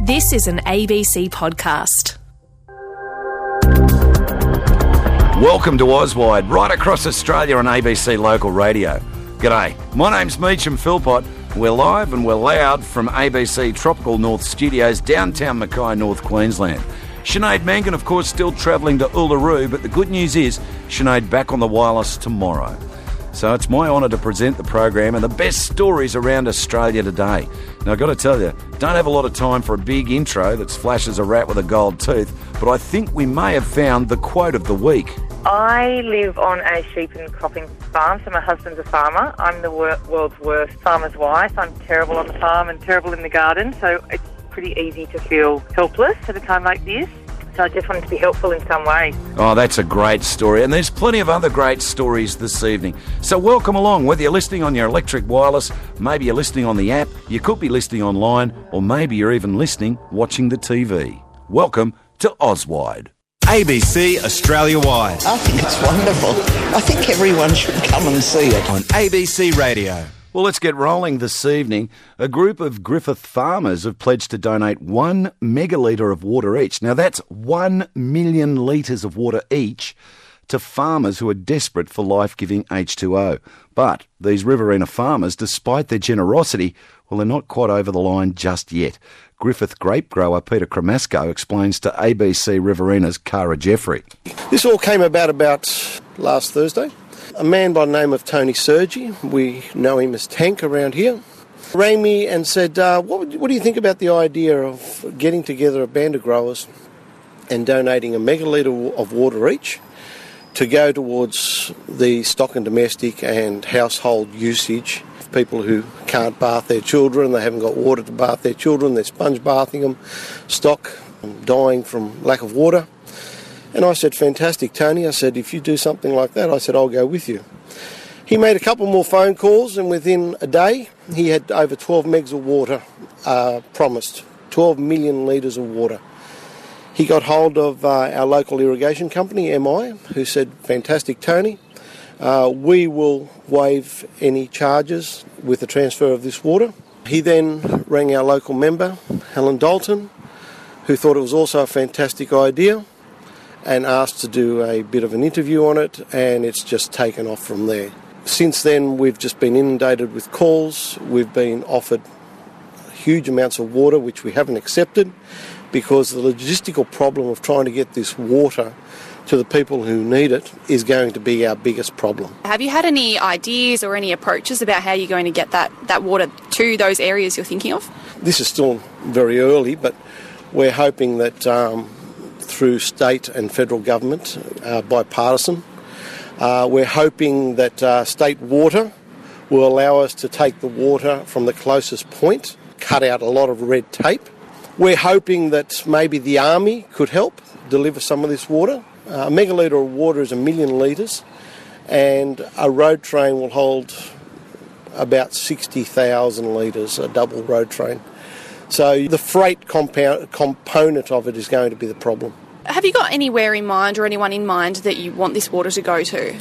This is an ABC podcast. Welcome to Auswide, right across Australia on ABC Local Radio. G'day, my name's Meacham Philpott. We're live and we're loud from ABC Tropical North Studios, downtown Mackay, North Queensland. Sinead Mangan, of course, still travelling to Uluru, but the good news is Sinead back on the wireless tomorrow. So it's my honour to present the program and the best stories around Australia today. Now, I've got to tell you, don't have a lot of time for a big intro that flashes a rat with a gold tooth, but I think we may have found the quote of the week. I live on a sheep and cropping farm, so my husband's a farmer. I'm the world's worst farmer's wife. I'm terrible on the farm and terrible in the garden, so it's pretty easy to feel helpless at a time like this. So I just wanted to be helpful in some way. Oh, that's a great story. And there's plenty of other great stories this evening. So welcome along, whether you're listening on your electric wireless, maybe you're listening on the app, you could be listening online, or maybe you're even listening watching the TV. Welcome to Auswide. ABC Australia-wide. I think it's wonderful. I think everyone should come and see it. On ABC Radio. Well, let's get rolling this evening. A group of Griffith farmers have pledged to donate 1 megalitre of water each. Now, that's 1 million litres of water each to farmers who are desperate for life-giving H2O. But these Riverina farmers, despite their generosity, well, they're not quite over the line just yet. Griffith grape grower Peter Cremasco explains to ABC Riverina's Cara Jeffrey. This all came about last Thursday. A man by the name of Tony Sergi, we know him as Tank around here, rang me and said, what do you think about the idea of getting together a band of growers and donating a megalitre of water each to go towards the stock and domestic and household usage of people who can't bath their children, they haven't got water to bath their children, they're sponge bathing them, stock dying from lack of water. And I said, fantastic, Tony. I said, if you do something like that, I said, I'll go with you. He made a couple more phone calls, and within a day, he had over 12 megs of water promised, 12 million litres of water. He got hold of our local irrigation company, MI, who said, fantastic, Tony. We will waive any charges with the transfer of this water. He then rang our local member, Helen Dalton, who thought it was also a fantastic idea, and asked to do a bit of an interview on it, and it's just taken off from there. Since then, we've just been inundated with calls. We've been offered huge amounts of water, which we haven't accepted, because the logistical problem of trying to get this water to the people who need it is going to be our biggest problem. Have you had any ideas or any approaches about how you're going to get that water to those areas you're thinking of? This is still very early, but we're hoping that through state and federal government, bipartisan. We're hoping that state water will allow us to take the water from the closest point, cut out a lot of red tape. We're hoping that maybe the Army could help deliver some of this water. A megalitre of water is 1 million litres, and a road train will hold about 60,000 litres, a double road train. So the freight component of it is going to be the problem. Have you got anywhere in mind or anyone in mind that you want this water to go to?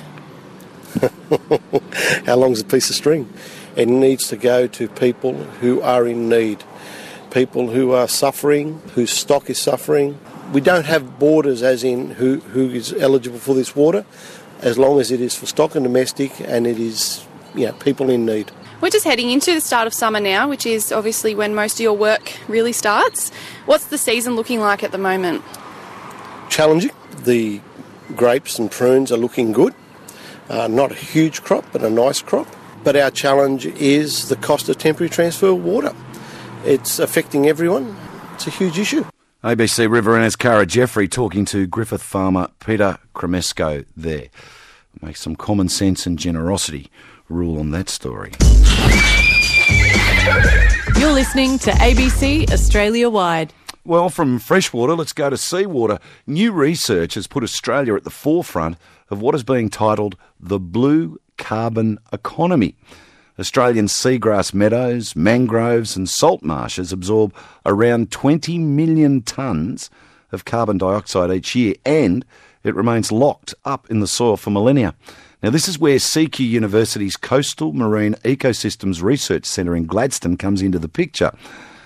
How long's a piece of string? It needs to go to people who are in need, people who are suffering, whose stock is suffering. We don't have borders as in who is eligible for this water, as long as it is for stock and domestic and it is people in need. We're just heading into the start of summer now, which is obviously when most of your work really starts. What's the season looking like at the moment? Challenging. The grapes and prunes are looking good. Not a huge crop, but a nice crop. But our challenge is the cost of temporary transfer of water. It's affecting everyone. It's a huge issue. ABC Riverina's Cara Jeffrey talking to Griffith farmer Peter Cremasco there. Make some common sense and generosity rule on that story. You're listening to ABC Australia-wide. Well, from freshwater, let's go to seawater. New research has put Australia at the forefront of what is being titled the blue carbon economy. Australian seagrass meadows, mangroves and salt marshes absorb around 20 million tonnes of carbon dioxide each year, and it remains locked up in the soil for millennia. Now, this is where CQ University's Coastal Marine Ecosystems Research Centre in Gladstone comes into the picture.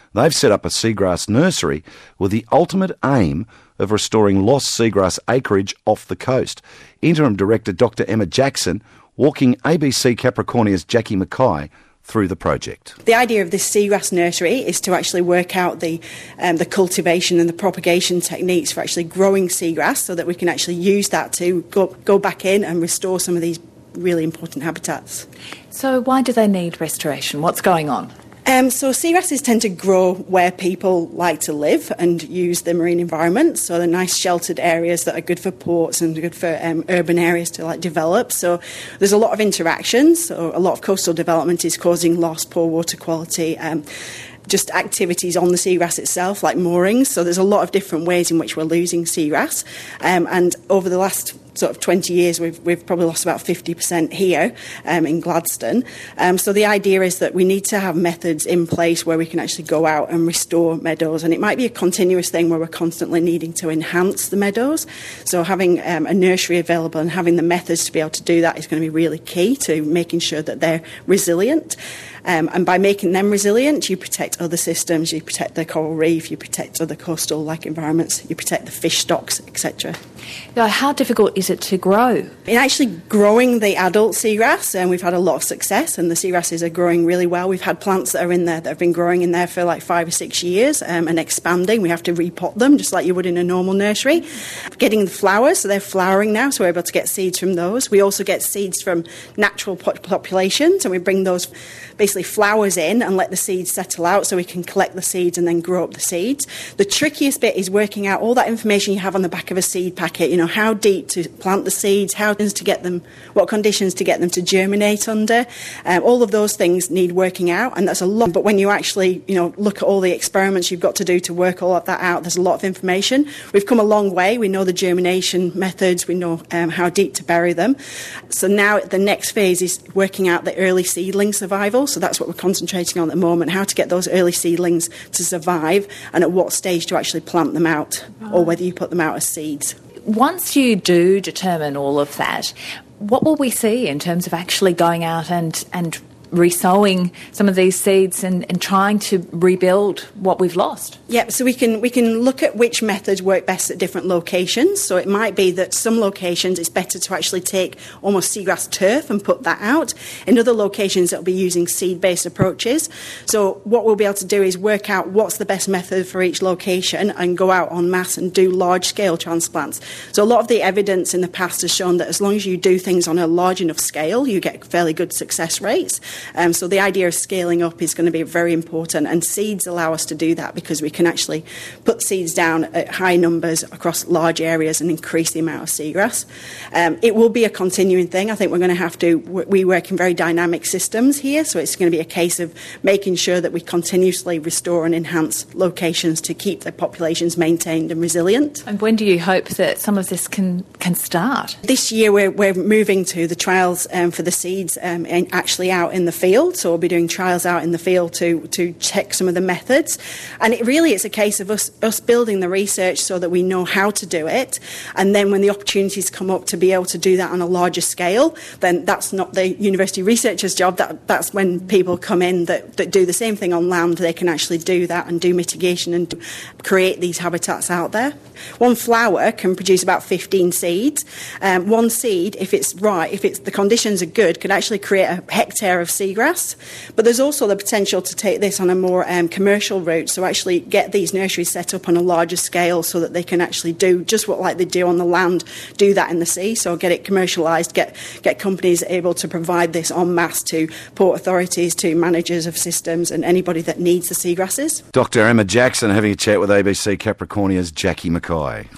They've set up a seagrass nursery with the ultimate aim of restoring lost seagrass acreage off the coast. Interim Director Dr. Emma Jackson walking ABC Capricornia's Jackie Mackay through the project. The idea of this seagrass nursery is to actually work out the cultivation and the propagation techniques for actually growing seagrass so that we can actually use that to go back in and restore some of these really important habitats. So why do they need restoration? What's going on? So seagrasses tend to grow where people like to live and use the marine environment. So they're nice sheltered areas that are good for ports and good for urban areas to develop. So there's a lot of interactions. So a lot of coastal development is causing loss, poor water quality, just activities on the seagrass itself, like moorings. So there's a lot of different ways in which we're losing seagrass. And over the last sort of 20 years, we've probably lost about 50% here in Gladstone. So the idea is that we need to have methods in place where we can actually go out and restore meadows. And it might be a continuous thing where we're constantly needing to enhance the meadows. So having a nursery available and having the methods to be able to do that is going to be really key to making sure that they're resilient. And by making them resilient, you protect other systems, you protect the coral reef, you protect other coastal-like environments, you protect the fish stocks, etc. Now, how difficult is it to grow? In actually growing the adult seagrass, and we've had a lot of success, and the seagrasses are growing really well. We've had plants that are in there that have been growing in there for like 5 or 6 years and expanding. We have to repot them just like you would in a normal nursery. Getting the flowers, so they're flowering now, so we're able to get seeds from those. We also get seeds from natural populations, and we bring those basically flowers in and let the seeds settle out so we can collect the seeds and then grow up the seeds. The trickiest bit is working out all that information you have on the back of a seed packet, you know, how deep to plant the seeds, to get them, what conditions to get them to germinate under. All of those things need working out, and that's a lot. But when you actually, look at all the experiments you've got to do to work all of that out, there's a lot of information. We've come a long way. We know the germination methods. We know how deep to bury them. So now the next phase is working out the early seedling survival. So that's what we're concentrating on at the moment, how to get those early seedlings to survive and at what stage to actually plant them out, or whether you put them out as seeds. Once you do determine all of that, what will we see in terms of actually going out and resowing some of these seeds and trying to rebuild what we've lost? Yeah, so we can look at which methods work best at different locations. So it might be that some locations it's better to actually take almost seagrass turf and put that out. In other locations it'll be using seed-based approaches. So what we'll be able to do is work out what's the best method for each location and go out en masse and do large-scale transplants. So a lot of the evidence in the past has shown that as long as you do things on a large enough scale, you get fairly good success rates. So the idea of scaling up is going to be very important, and seeds allow us to do that because we can actually put seeds down at high numbers across large areas and increase the amount of seagrass. It will be a continuing thing. I think we're going to have to, we work in very dynamic systems here, so it's going to be a case of making sure that we continuously restore and enhance locations to keep the populations maintained and resilient. And when do you hope that some of this can start? This year we're moving to the trials for the seeds actually out in the field, so we'll be doing trials out in the field to check some of the methods, and it's a case of us building the research so that we know how to do it, and then when the opportunities come up to be able to do that on a larger scale, then that's not the university researcher's job. That's when people come in that do the same thing on land. They can actually do that and do mitigation and create these habitats out there. One flower can produce about 15 seeds. One seed, if the conditions are good, could actually create a hectare of seagrass. But there's also the potential to take this on a more commercial route, so actually get these nurseries set up on a larger scale so that they can actually do just what like they do on the land, do that in the sea. So get it commercialised, get companies able to provide this en masse to port authorities, to managers of systems and anybody that needs the seagrasses. Dr. Emma Jackson having a chat with ABC Capricornia's Jackie Mackay.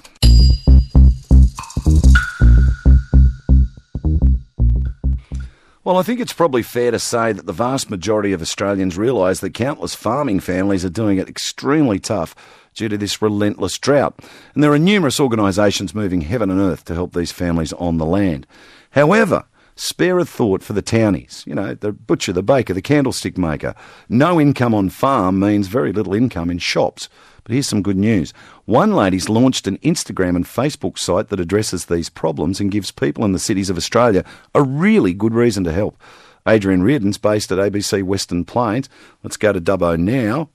Well, I think it's probably fair to say that the vast majority of Australians realise that countless farming families are doing it extremely tough due to this relentless drought. And there are numerous organisations moving heaven and earth to help these families on the land. However, spare a thought for the townies, the butcher, the baker, the candlestick maker. No income on farm means very little income in shops. But here's some good news. One lady's launched an Instagram and Facebook site that addresses these problems and gives people in the cities of Australia a really good reason to help. Adrian Reardon's based at ABC Western Plains. Let's go to Dubbo now.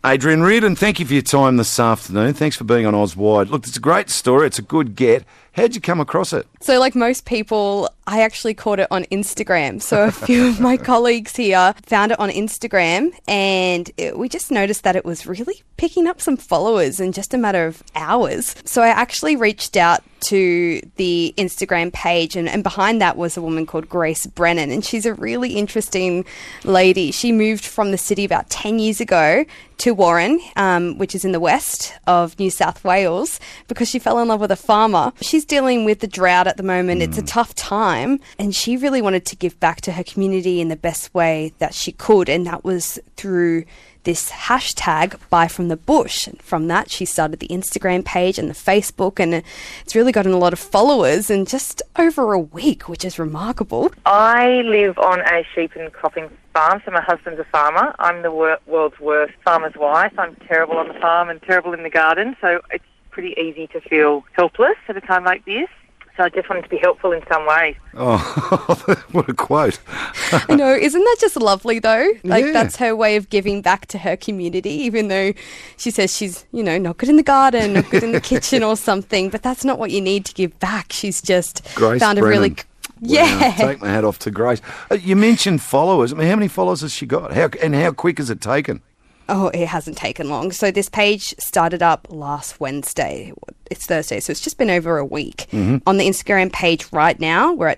Adrian Reardon, thank you for your time this afternoon. Thanks for being on Auswide. Look, it's a great story. It's a good get. How'd you come across it? So like most people, I actually caught it on Instagram. So a few of my colleagues here found it on Instagram, and we just noticed that it was really picking up some followers in just a matter of hours. So I actually reached out to the Instagram page, and behind that was a woman called Grace Brennan, and she's a really interesting lady. She moved from the city about 10 years ago to Warren, which is in the west of New South Wales, because she fell in love with a farmer. She's dealing with the drought at the moment. It's a tough time, and she really wanted to give back to her community in the best way that she could, and that was through this hashtag Buy From The Bush. And from that, she started the Instagram page and the Facebook, and it's really gotten a lot of followers in just over a week, which is remarkable. I live on a sheep and cropping farm, so my husband's a farmer. I'm the world's worst farmer's wife. I'm terrible on the farm and terrible in the garden, so it's pretty easy to feel helpless at a time like this. So I just wanted to be helpful in some way. Oh, what a quote. I know, isn't that just lovely though? Like, Yeah. that's her way of giving back to her community, even though she says she's, not good in the garden, not good in the kitchen or something, but that's not what you need to give back. She's just Grace found a really... Brennan. Yeah. Wow, take my hat off to Grace. You mentioned followers. I mean, how many followers has she got? How quick has it taken? Oh, it hasn't taken long. So this page started up last Wednesday. It's Thursday, so it's just been over a week. On the Instagram page right now, we're at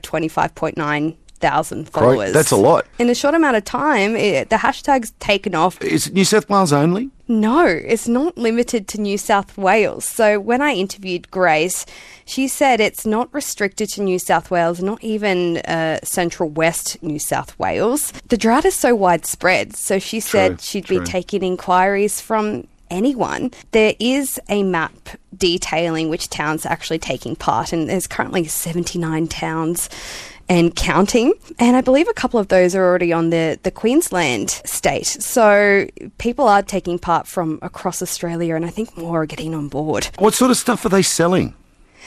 25.9 thousand followers. That's a lot. In a short amount of time, the hashtag's taken off. Is it New South Wales only? No, it's not limited to New South Wales. So when I interviewed Grace, she said it's not restricted to New South Wales, not even Central West New South Wales. The drought is so widespread, so she said she'd be taking inquiries from anyone. There is a map detailing which towns are actually taking part, and there's currently 79 towns and counting. And I believe a couple of those are already on the Queensland state. So people are taking part from across Australia, and I think more are getting on board. What sort of stuff are they selling?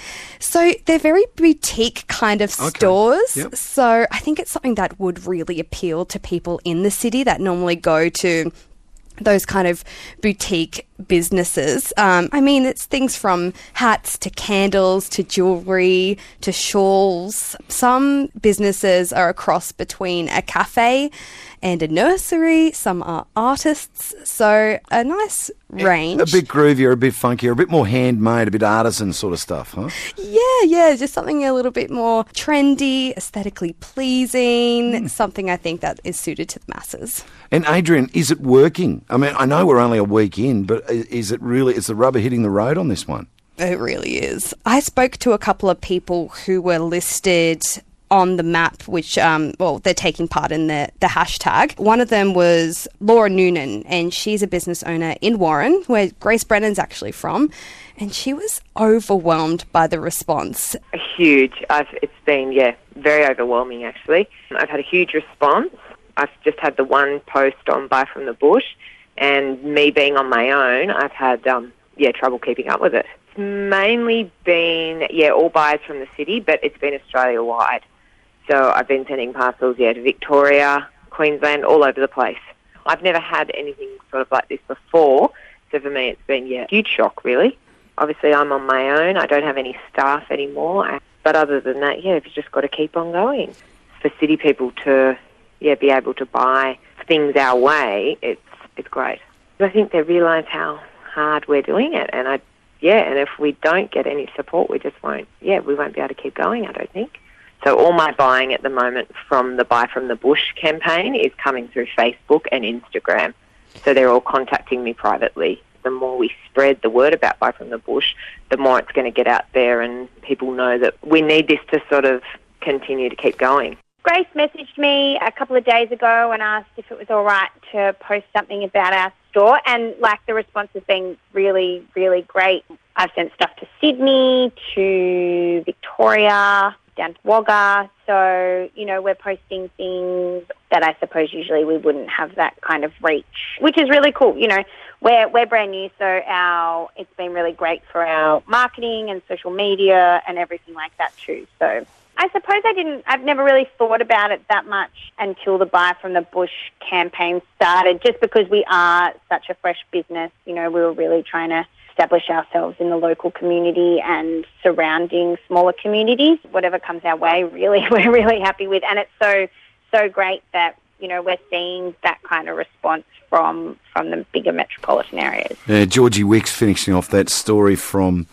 So they're very boutique kind of stores. Yep. So I think it's something that would really appeal to people in the city that normally go to those kind of boutique businesses. I mean, it's things from hats to candles to jewellery to shawls. Some businesses are a cross between a cafe and a nursery. Some are artists. So a nice range. A bit groovier, a bit funkier, a bit more handmade, a bit artisan sort of stuff, huh? Yeah, just something a little bit more trendy, aesthetically pleasing, something I think that is suited to the masses. And Adrian, is it working? I mean, I know we're only a week in, but is the rubber hitting the road on this one? It really is. I spoke to a couple of people who were listed on the map, which, they're taking part in the hashtag. One of them was Laura Noonan, and she's a business owner in Warren, where Grace Brennan's actually from, and she was overwhelmed by the response. Huge. It's been, very overwhelming, actually. I've had a huge response. I've just had the one post on Buy From The Bush, and me being on my own, I've had, trouble keeping up with it. It's mainly been, all buyers from the city, but it's been Australia-wide. So I've been sending parcels, to Victoria, Queensland, all over the place. I've never had anything sort of like this before, so for me it's been, a huge shock, really. Obviously I'm on my own. I don't have any staff anymore. But other than that, you've just got to keep on going. For city people to, be able to buy things our way, it's great. I think they realise how hard we're doing it, and and if we don't get any support, we just won't, we won't be able to keep going, I don't think. So all my buying at the moment from the Buy From The Bush campaign is coming through Facebook and Instagram. So they're all contacting me privately. The more we spread the word about Buy From The Bush, the more it's going to get out there, and people know that we need this to sort of continue to keep going. Grace messaged me a couple of days ago and asked if it was all right to post something about our store, and the response has been really, really great. I've sent stuff to Sydney, to Victoria, down to Wagga, so, we're posting things that I suppose usually we wouldn't have that kind of reach, which is really cool. We're brand new, so it's been really great for our marketing and social media and everything like that too. So I suppose I've never really thought about it that much until the Buy from the Bush campaign started, just because we are such a fresh business. You know, we were really trying to establish ourselves in the local community and surrounding smaller communities. Whatever comes our way, really, we're really happy with. And it's so great that, you know, we're seeing that kind of response from the bigger metropolitan areas. Georgie Wicks finishing off that story from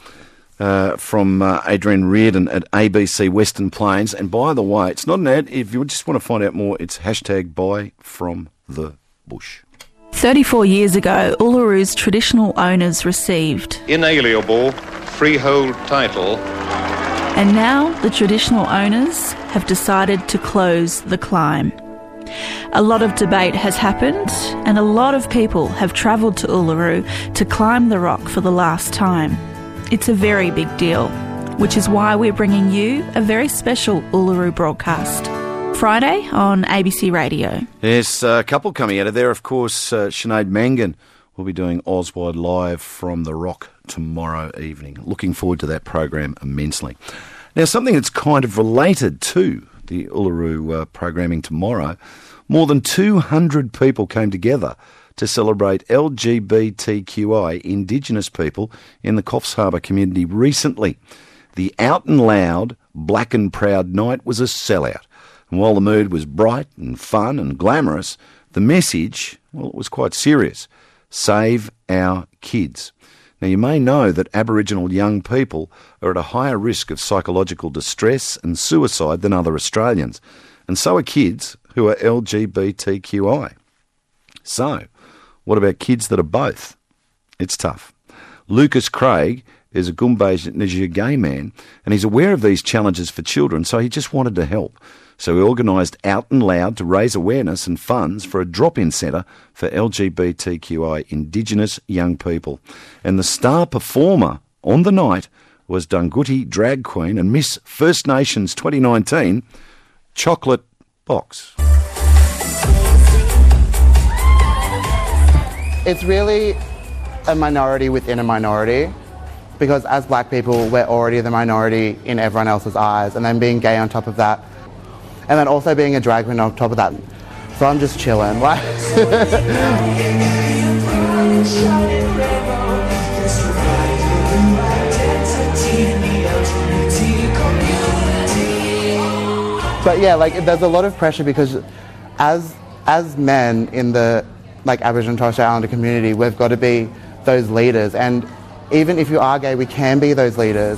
Adrian Reardon at ABC Western Plains. And by the way, it's not an ad. If you just want to find out more, it's #Buy from the Bush. 34 years ago, Ullaru's traditional owners received inalienable freehold title. And now the traditional owners have decided to close the climb. A lot of debate has happened and a lot of people have travelled to Uluru to climb the rock for the last time. It's a very big deal, which is why we're bringing you a very special Uluru broadcast. Friday on ABC Radio. There's a couple coming out of there. Of course, Sinead Mangan will be doing Auswide Live from the Rock tomorrow evening. Looking forward to that program immensely. Now, something that's kind of related to the Uluru programming tomorrow, more than 200 people came together to celebrate LGBTQI Indigenous people in the Coffs Harbour community recently. The Out and Loud Black and Proud night was a sellout. And while the mood was bright and fun and glamorous, the message, well, it was quite serious. Save our kids. Now, you may know that Aboriginal young people are at a higher risk of psychological distress and suicide than other Australians. And so are kids who are LGBTQI. So, what about kids that are both? It's tough. Lucas Craig is a Gumbaynggirr gay man, and he's aware of these challenges for children, so he just wanted to help. So he organised Out and Loud to raise awareness and funds for a drop-in centre for LGBTQI Indigenous young people. And the star performer on the night was Dunghutti drag queen and Miss First Nations 2019, Chocolate Box. It's really a minority within a minority, because as black people, we're already the minority in everyone else's eyes, and then being gay on top of that, and then also being a drag queen on top of that. So I'm just chilling. Like but yeah, like there's a lot of pressure because as men in the Aboriginal and Torres Strait Islander community, we've got to be those leaders, and even if you are gay, we can be those leaders.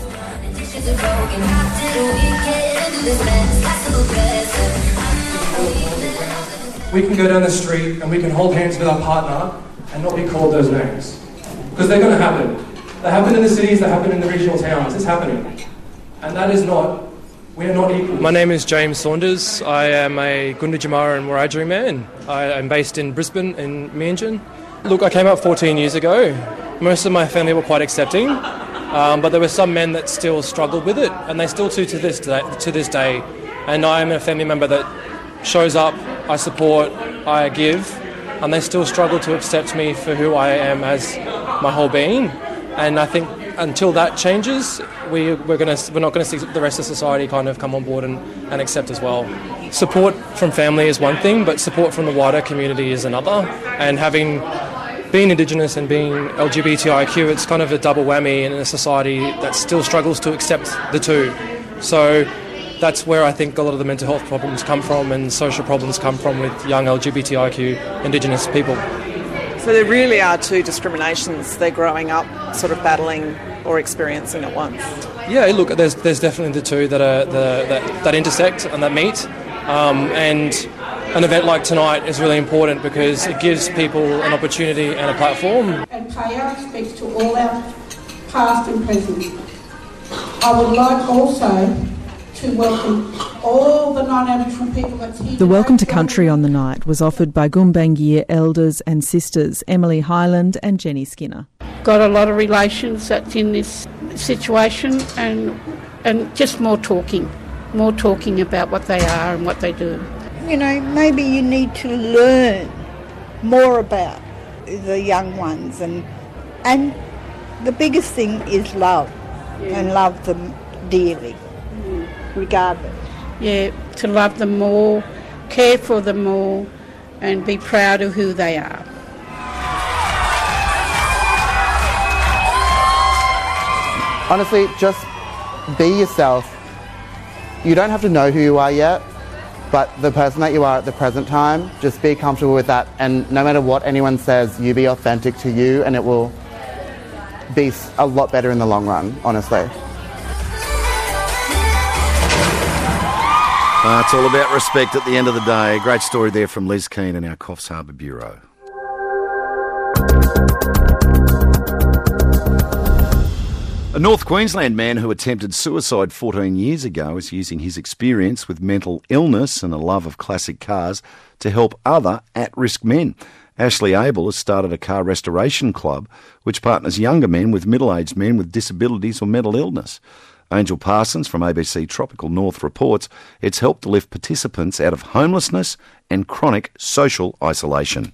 We can go down the street and we can hold hands with our partner and not be called those names. Because they're going to happen. They happen in the cities, they happen in the regional towns. It's happening. And that is not, we are not equal. My name is James Saunders. I am a Gunditjmara and Wiradjuri man. I am based in Brisbane, in Meanjin. Look, I came out 14 years ago. Most of my family were quite accepting, but there were some men that still struggled with it, and they still do to this day. And I am a family member that shows up, I support, I give, and they still struggle to accept me for who I am as my whole being. And I think until that changes, we're not going to see the rest of society kind of come on board and accept as well. Support from family is one thing, but support from the wider community is another. And being Indigenous and being LGBTIQ, it's kind of a double whammy in a society that still struggles to accept the two. So that's where I think a lot of the mental health problems come from and social problems come from with young LGBTIQ Indigenous people. So there really are two discriminations they're growing up sort of battling or experiencing at once. Yeah, look, there's definitely the two that are that intersect and that meet. And an event like tonight is really important because it gives people an opportunity and a platform. And pay our respects to all our past and present. I would like also to welcome all the non-Aboriginal people that's here. The Welcome to Country on the night was offered by Gumbaynggirr elders and sisters Emily Highland and Jenny Skinner. Got a lot of relations that's in this situation and just more talking about what they are and what they do. You know, maybe you need to learn more about the young ones and the biggest thing is love and love them dearly, regardless. to love them more, care for them more, and be proud of who they are. Honestly, just be yourself. You don't have to know who you are yet, but the person that you are at the present time, just be comfortable with that, and no matter what anyone says, you be authentic to you, and it will be a lot better in the long run, honestly. It's all about respect at the end of the day. Great story there from Liz Keane in our Coffs Harbour Bureau. A North Queensland man who attempted suicide 14 years ago is using his experience with mental illness and a love of classic cars to help other at-risk men. Ashley Abel has started a car restoration club which partners younger men with middle-aged men with disabilities or mental illness. Angel Parsons from ABC Tropical North reports it's helped to lift participants out of homelessness and chronic social isolation.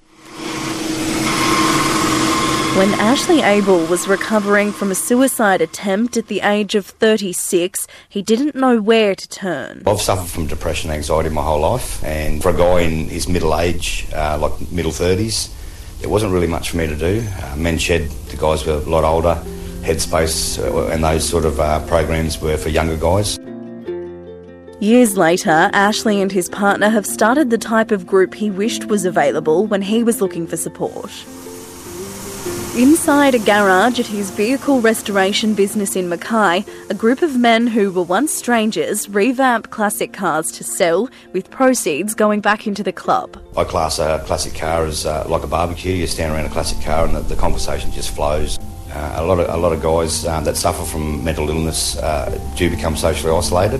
When Ashley Abel was recovering from a suicide attempt at the age of 36, he didn't know where to turn. I've suffered from depression and anxiety my whole life, and for a guy in his middle age, like middle 30s, there wasn't really much for me to do. Men Shed, the guys were a lot older. Headspace and those sort of programs were for younger guys. Years later, Ashley and his partner have started the type of group he wished was available when he was looking for support. Inside a garage at his vehicle restoration business in Mackay, a group of men who were once strangers revamped classic cars to sell, with proceeds going back into the club. I class a classic car as like a barbecue. You stand around a classic car and the conversation just flows. A lot of guys that suffer from mental illness do become socially isolated,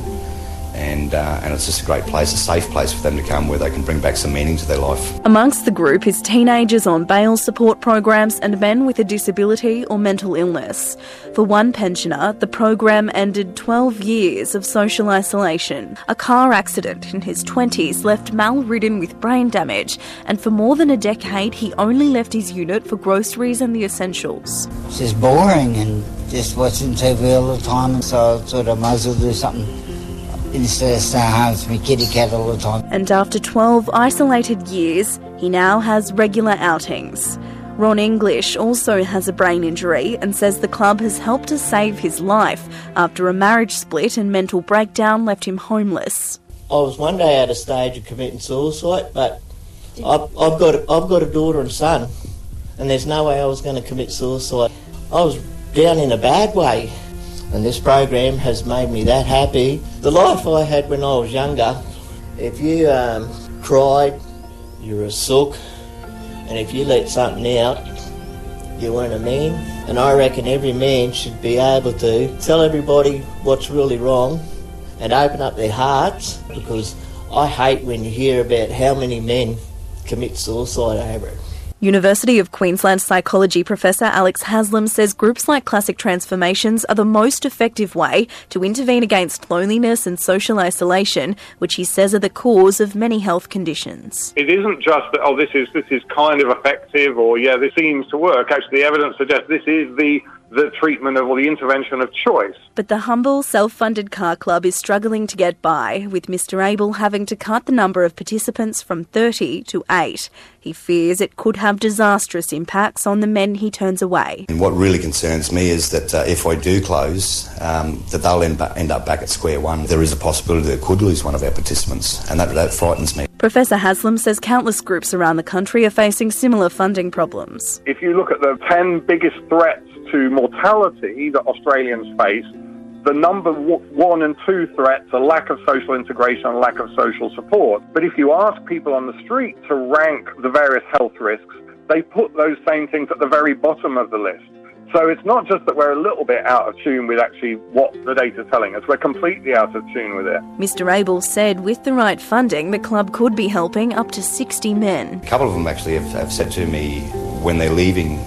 and it's just a great place, a safe place for them to come where they can bring back some meaning to their life. Amongst the group is teenagers on bail support programs and men with a disability or mental illness. For one pensioner, the program ended 12 years of social isolation. A car accident in his 20s left Mal ridden with brain damage, and for more than a decade he only left his unit for groceries and the essentials. It's just boring and just watching TV all the time, and so I thought I might as well do something instead of staying home with my kitty cat all the time. And after 12 isolated years, he now has regular outings. Ron English also has a brain injury and says the club has helped to save his life after a marriage split and mental breakdown left him homeless. I was one day at a stage of committing suicide, but I've got a daughter and son, and there's no way I was going to commit suicide. I was down in a bad way, and this program has made me that happy. The life I had when I was younger, if you cried, you were a sook, and if you let something out, you weren't a man. And I reckon every man should be able to tell everybody what's really wrong and open up their hearts, because I hate when you hear about how many men commit suicide over it. University of Queensland psychology professor Alex Haslam says groups like Classic Transformations are the most effective way to intervene against loneliness and social isolation, which he says are the cause of many health conditions. It isn't just that, this is kind of effective, or this seems to work. Actually, the evidence suggests this is the treatment of, or the intervention of choice. But the humble, self-funded car club is struggling to get by, with Mr Abel having to cut the number of participants from 30 to 8. He fears it could have disastrous impacts on the men he turns away. And what really concerns me is that if I do close, that they'll end up back at square one. There is a possibility that could lose one of our participants, and that frightens me. Professor Haslam says countless groups around the country are facing similar funding problems. If you look at the 10 biggest threats to mortality that Australians face, the number 1 and 2 threats are lack of social integration and lack of social support. But if you ask people on the street to rank the various health risks, they put those same things at the very bottom of the list. So it's not just that we're a little bit out of tune with actually what the data is telling us, we're completely out of tune with it. Mr Abel said with the right funding, the club could be helping up to 60 men. A couple of them actually have said to me when they're leaving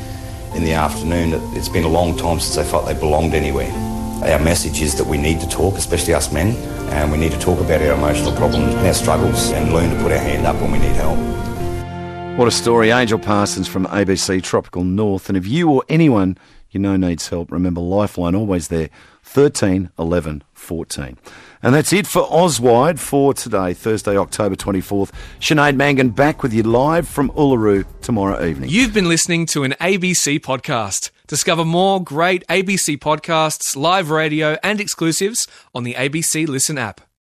in the afternoon that it's been a long time since they felt they belonged anywhere. Our message is that we need to talk, especially us men, and we need to talk about our emotional problems and our struggles and learn to put our hand up when we need help. What a story. Angel Parsons from ABC Tropical North. And if you or anyone you know needs help, remember Lifeline, always there 13 11 14. And that's it for Auswide for today, Thursday, October 24th. Sinead Mangan back with you live from Uluru tomorrow evening. You've been listening to an ABC podcast. Discover more great ABC podcasts, live radio and exclusives on the ABC Listen app.